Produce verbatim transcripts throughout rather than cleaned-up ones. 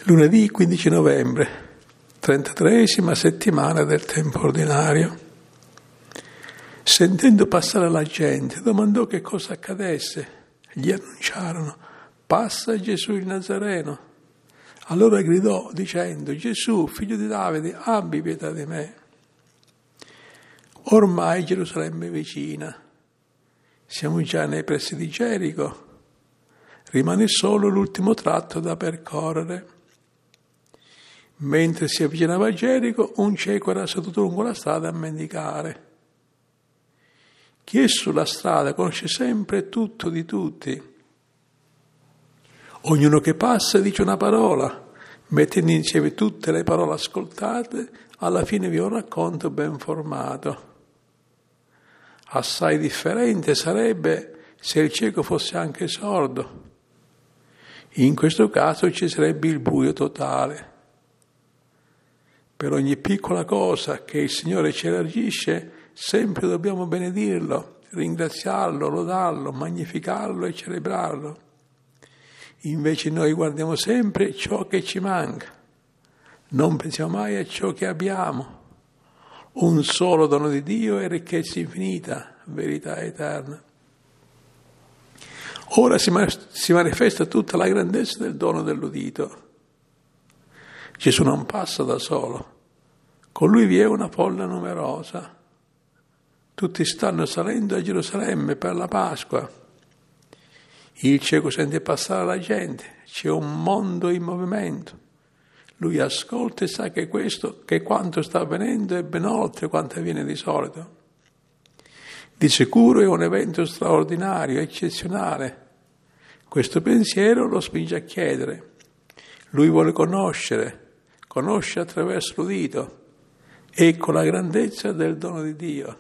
Lunedì quindici novembre, trentatreesima settimana del tempo ordinario. Sentendo passare la gente, domandò che cosa accadesse. Gli annunciarono: passa Gesù il Nazareno. Allora gridò dicendo: Gesù, figlio di Davide, abbi pietà di me. Ormai Gerusalemme è vicina. Siamo già nei pressi di Gerico. Rimane solo l'ultimo tratto da percorrere. Mentre si avvicinava a Gerico, un cieco era seduto lungo la strada a mendicare. Chi è sulla strada conosce sempre tutto di tutti. Ognuno che passa dice una parola, mettendo insieme tutte le parole ascoltate, alla fine vi ho un racconto ben formato. Assai differente sarebbe se il cieco fosse anche sordo. In questo caso ci sarebbe il buio totale. Per ogni piccola cosa che il Signore ci elargisce, sempre dobbiamo benedirlo, ringraziarlo, lodarlo, magnificarlo e celebrarlo. Invece noi guardiamo sempre ciò che ci manca. Non pensiamo mai a ciò che abbiamo. Un solo dono di Dio è ricchezza infinita, verità eterna. Ora si manifesta tutta la grandezza del dono dell'udito. Gesù non passa da solo. Con lui vi è una folla numerosa. Tutti stanno salendo a Gerusalemme per la Pasqua. Il cieco sente passare la gente. C'è un mondo in movimento. Lui ascolta e sa che questo, che quanto sta avvenendo è ben oltre quanto avviene di solito. Di sicuro è un evento straordinario, eccezionale. Questo pensiero lo spinge a chiedere. Lui vuole conoscere. Conosce attraverso l'udito. Ecco la grandezza del dono di Dio.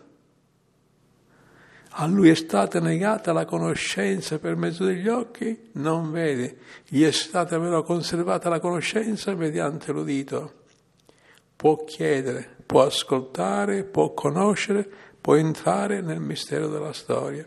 A lui è stata negata la conoscenza per mezzo degli occhi, non vede. Gli è stata però conservata la conoscenza mediante l'udito. Può chiedere, può ascoltare, può conoscere, può entrare nel mistero della storia.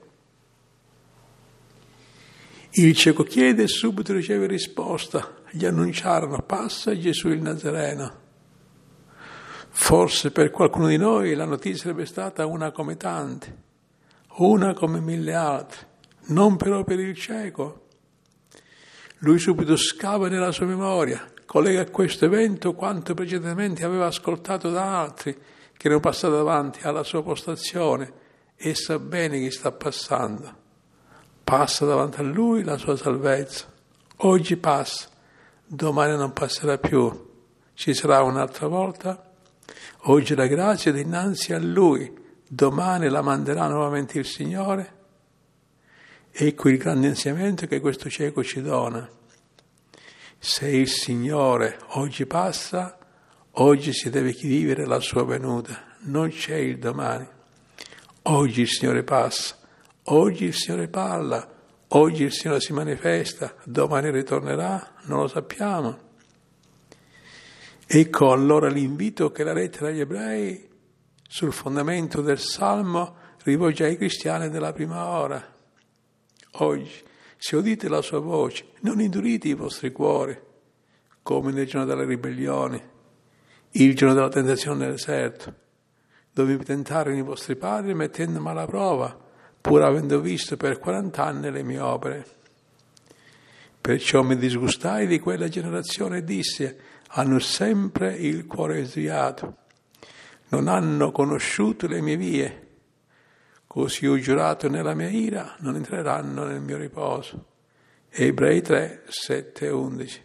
Il cieco chiede e subito riceve risposta. Gli annunciarono: passa Gesù il Nazareno. Forse per qualcuno di noi la notizia sarebbe stata una come tante, una come mille altre, non però per il cieco. Lui subito scava nella sua memoria, collega a questo evento quanto precedentemente aveva ascoltato da altri che erano passati davanti alla sua postazione e sa bene chi sta passando. Passa davanti a lui la sua salvezza. Oggi passa, domani non passerà più. Ci sarà un'altra volta? Oggi la grazia è dinanzi a lui, domani la manderà nuovamente il Signore. Ecco il grande insegnamento che questo cieco ci dona. Se il Signore oggi passa, oggi si deve vivere la sua venuta, non c'è il domani. Oggi il Signore passa, oggi il Signore parla, oggi il Signore si manifesta, domani ritornerà, non lo sappiamo. Ecco allora l'invito che la lettera agli ebrei sul fondamento del Salmo rivolge ai cristiani della prima ora. Oggi, se udite la sua voce, non indurite i vostri cuori, come nel giorno della ribellione, il giorno della tentazione nel deserto, dove vi tentarono i vostri padri mettendomi alla prova, pur avendo visto per quarant'anni le mie opere. Perciò mi disgustai di quella generazione e disse: hanno sempre il cuore sviato, non hanno conosciuto le mie vie, così ho giurato nella mia ira, non entreranno nel mio riposo. Ebrei tre, sette e undici.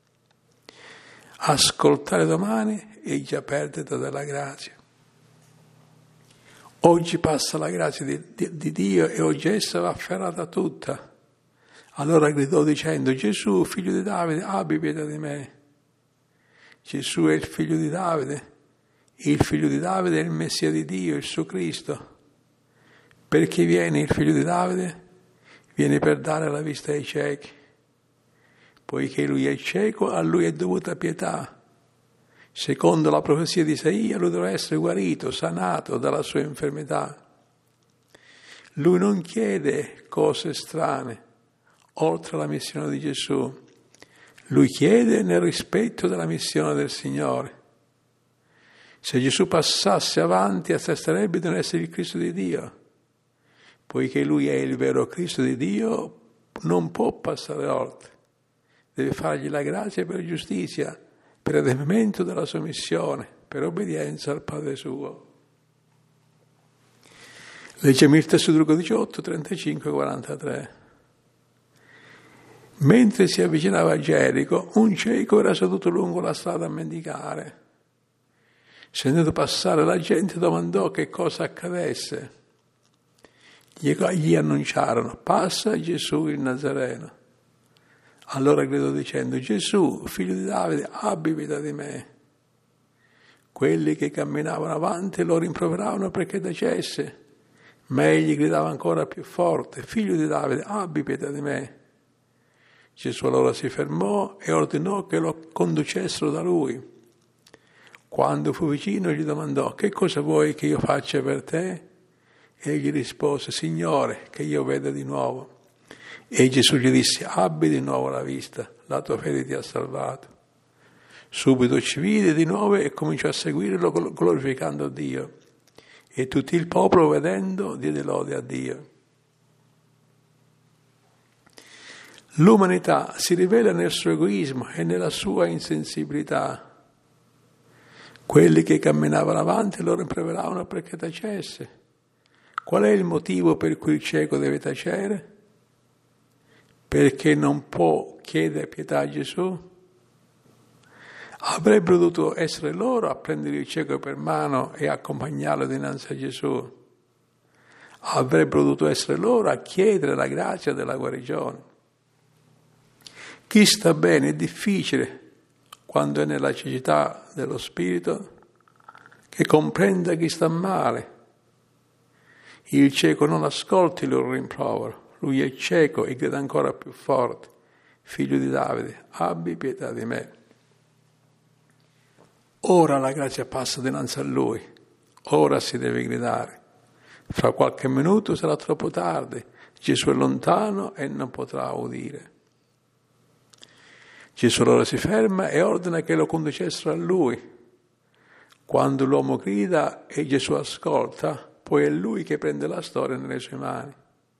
Ascoltare domani è già perdita della grazia. Oggi passa la grazia di, di, di Dio e oggi essa va afferrata tutta. Allora gridò dicendo: Gesù, figlio di Davide, abbi pietà di me. Gesù è il figlio di Davide. Il figlio di Davide è il Messia di Dio, il suo Cristo. Perché viene il figlio di Davide? Viene per dare la vista ai ciechi. Poiché lui è cieco, a lui è dovuta pietà. Secondo la profezia di Isaia, lui dovrà essere guarito, sanato dalla sua infermità. Lui non chiede cose strane, oltre alla missione di Gesù. Lui chiede nel rispetto della missione del Signore. Se Gesù passasse avanti, attesterebbe di non essere il Cristo di Dio. Poiché Lui è il vero Cristo di Dio, non può passare oltre. Deve fargli la grazia per giustizia, per adempimento della sua missione, per obbedienza al Padre suo. Leggiamo il testo di Luca diciotto, trentacinque quarantatré. Mentre si avvicinava a Gerico, un cieco era seduto lungo la strada a mendicare. Sentendo passare la gente, domandò che cosa accadesse. Gli annunciarono: passa Gesù il Nazareno. Allora gridò dicendo: Gesù, figlio di Davide, abbi pietà di me. Quelli che camminavano avanti lo rimproveravano perché tacesse, ma egli gridava ancora più forte: figlio di Davide, abbi pietà di me. Gesù allora si fermò e ordinò che lo conducessero da lui. Quando fu vicino gli domandò: che cosa vuoi che io faccia per te? Egli rispose: Signore, che io veda di nuovo. E Gesù gli disse: abbi di nuovo la vista, la tua fede ti ha salvato. Subito ci vide di nuovo e cominciò a seguirlo glorificando Dio. E tutto il popolo, vedendo, diede lode a Dio. L'umanità si rivela nel suo egoismo e nella sua insensibilità. Quelli che camminavano avanti lo rimproveravano perché tacesse. Qual è il motivo per cui il cieco deve tacere? Perché non può chiedere pietà a Gesù? Avrebbero dovuto essere loro a prendere il cieco per mano e accompagnarlo dinanzi a Gesù. Avrebbero dovuto essere loro a chiedere la grazia della guarigione. Chi sta bene è difficile, quando è nella cecità dello spirito, che comprenda chi sta male. Il cieco non ascolta il loro rimprovero, lui è cieco e grida ancora più forte: figlio di Davide, abbi pietà di me. Ora la grazia passa dinanzi a lui, ora si deve gridare. Fra qualche minuto sarà troppo tardi, Gesù è lontano e non potrà udire. Gesù allora si ferma e ordina che lo conducessero a lui. Quando l'uomo grida e Gesù ascolta, poi è lui che prende la storia nelle sue mani.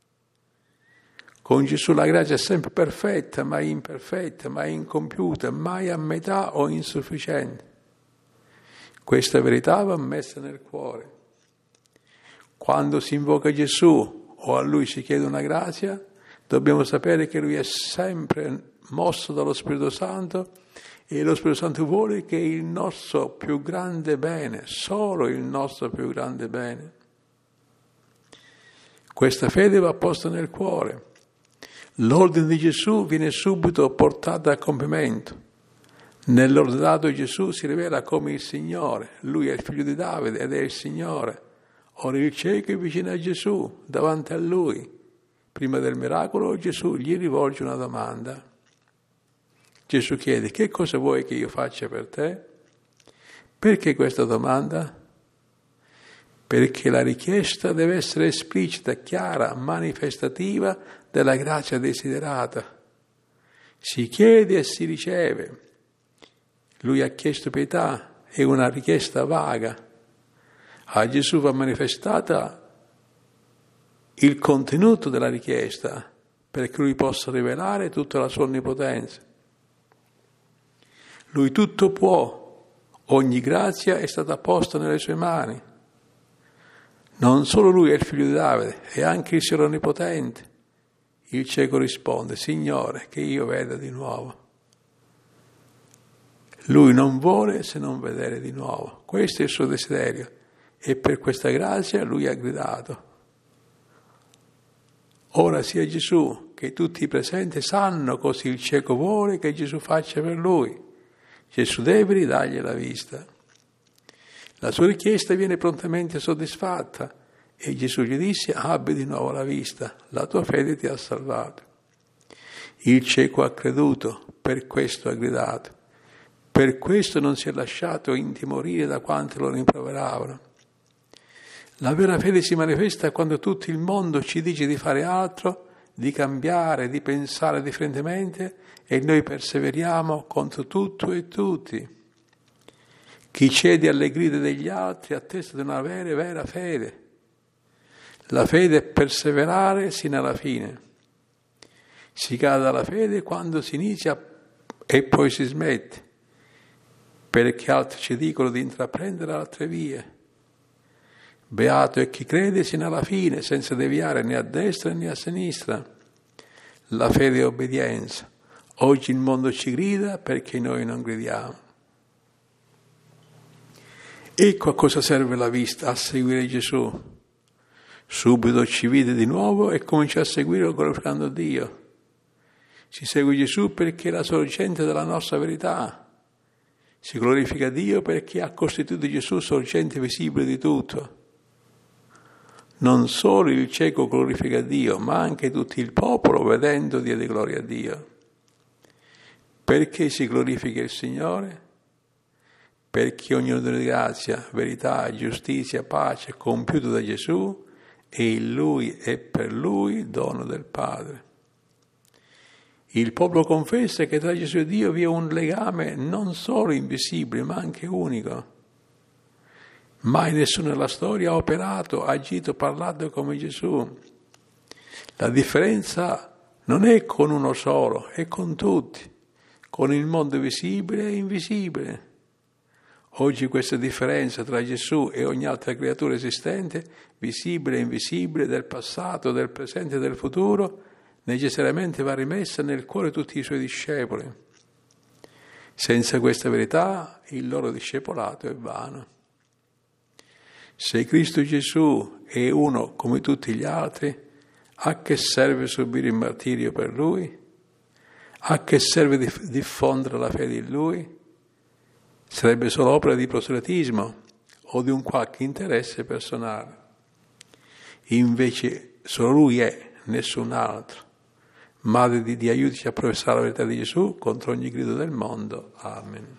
Con Gesù la grazia è sempre perfetta, mai imperfetta, mai incompiuta, mai a metà o insufficiente. Questa verità va messa nel cuore. Quando si invoca Gesù o a Lui si chiede una grazia, dobbiamo sapere che Lui è sempre mosso dallo Spirito Santo e lo Spirito Santo vuole che il nostro più grande bene, solo il nostro più grande bene. Questa fede va posta nel cuore. L'ordine di Gesù viene subito portato a compimento. Nell'ordine dato Gesù si rivela come il Signore. Lui è il figlio di Davide ed è il Signore. Ora il cieco è vicino a Gesù, davanti a Lui. Prima del miracolo Gesù gli rivolge una domanda. Gesù chiede: che cosa vuoi che io faccia per te? Perché questa domanda? Perché la richiesta deve essere esplicita, chiara, manifestativa della grazia desiderata. Si chiede e si riceve. Lui ha chiesto pietà, è una richiesta vaga. A Gesù va manifestata il contenuto della richiesta, perché Lui possa rivelare tutta la sua onnipotenza. Lui tutto può, ogni grazia è stata posta nelle sue mani. Non solo Lui è il figlio di Davide, è anche il Signore Onnipotente. Il cieco risponde: Signore, che io veda di nuovo. Lui non vuole se non vedere di nuovo. Questo è il suo desiderio. E per questa grazia Lui ha gridato. Ora sia Gesù che tutti i presenti sanno così il cieco vuole che Gesù faccia per lui. Gesù deve ridargli la vista. La sua richiesta viene prontamente soddisfatta e Gesù gli disse: abbi di nuovo la vista, la tua fede ti ha salvato. Il cieco ha creduto, per questo ha gridato. Per questo non si è lasciato intimorire da quanti lo rimproveravano. La vera fede si manifesta quando tutto il mondo ci dice di fare altro di cambiare, di pensare differentemente e noi perseveriamo contro tutto e tutti. Chi cede alle grida degli altri attesta di una vera e vera fede. La fede è perseverare sino alla fine. Si cade dalla fede quando si inizia e poi si smette, perché altri ci dicono di intraprendere altre vie. Beato è chi crede sino alla fine, senza deviare né a destra né a sinistra. La fede è obbedienza. Oggi il mondo ci grida perché noi non gridiamo. Ecco a cosa serve la vista, a seguire Gesù. Subito ci vide di nuovo e cominciò a seguirlo glorificando Dio. Si segue Gesù perché è la sorgente della nostra verità. Si glorifica Dio perché ha costituito Gesù sorgente visibile di tutto. Non solo il cieco glorifica Dio, ma anche tutto il popolo, vedendo, diede gloria a Dio. Perché si glorifica il Signore? Perché ogni dono di grazia, verità, giustizia, pace è compiuto da Gesù e in Lui e per Lui dono del Padre. Il popolo confessa che tra Gesù e Dio vi è un legame non solo invisibile, ma anche unico. Mai nessuno nella storia ha operato, agito, parlato come Gesù. La differenza non è con uno solo, è con tutti, con il mondo visibile e invisibile. Oggi questa differenza tra Gesù e ogni altra creatura esistente, visibile e invisibile, del passato, del presente e del futuro, necessariamente va rimessa nel cuore di tutti i suoi discepoli. Senza questa verità il loro discepolato è vano. Se Cristo Gesù è uno come tutti gli altri, a che serve subire il martirio per Lui? A che serve diffondere la fede in Lui? Sarebbe solo opera di proselitismo o di un qualche interesse personale. Invece solo Lui è, nessun altro. Madre di Dio, aiutaci a professare la verità di Gesù contro ogni grido del mondo. Amen.